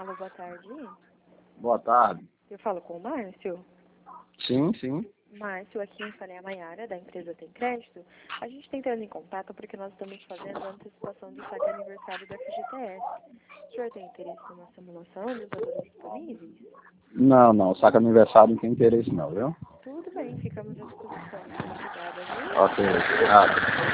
Alô, boa tarde. Boa tarde. Eu falo com o Márcio. Sim, sim. Márcio, aqui eu falei a Maiara, da empresa Tem Crédito. A gente está entrando em contato porque nós estamos fazendo a antecipação do saque aniversário do FGTS. O senhor tem interesse numa simulação dos valores disponíveis? Não, saca aniversário não tem interesse não, viu? Tudo bem, ficamos à disposição. Obrigada, viu? Ok, obrigado.